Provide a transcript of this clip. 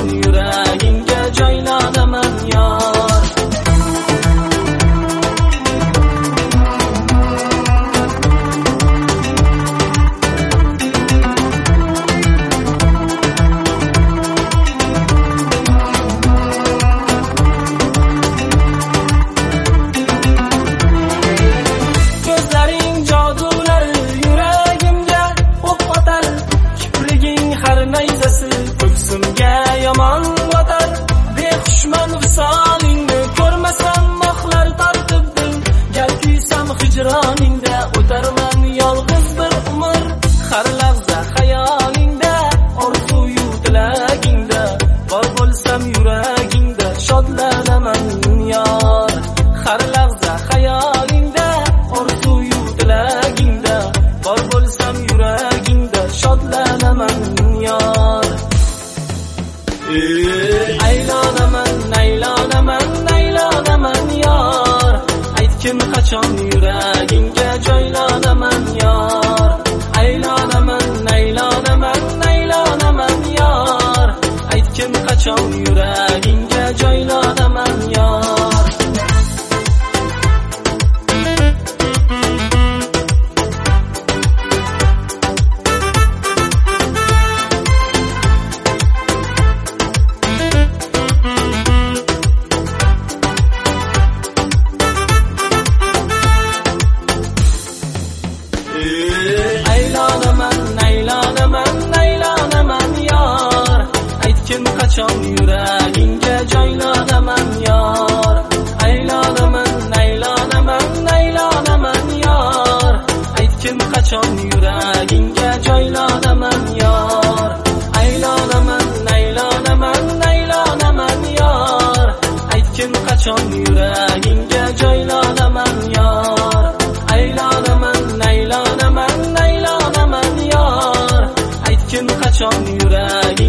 yuragingga joylanaman yor. Ko'zlaring jodular yuragimga o'q otar, kipriging har nayzasi ko'ksimga yomon botar. Behushman visolingni ko'rmasam mohlar tortib dil, gal kuysam hijroningda o'tarman yolg'iz bir umr. Har lahza xayolingda, orzuyu tilagingda, bor bo'lsam yuragingda shodlanaman yor. Har lahza xayolingda, orzuyu tilagingda, bor bo'lsam yuragingda shodlanaman yor. Aylanaman, aylanaman, aylanaman yor. Aytgin qachon yuragingga joylanaman yor. Aylanaman, aylanaman, aylanaman yor. Aytgin qachon yuragingga joylanaman yor. Aylanaman, aylanaman, aylanaman yor. Aytgin qachon yuragingga joylanaman yor. Aylanaman, aylanaman, aylanaman yor. Aytgin qachon yuragingga joylanaman yor. Aylanaman, aylanaman, aylanaman yor. Aytgin qachon yuragingga joylanaman yor. Aylanaman, aylanaman, aylanaman yor. Aytgin qachon yuragingga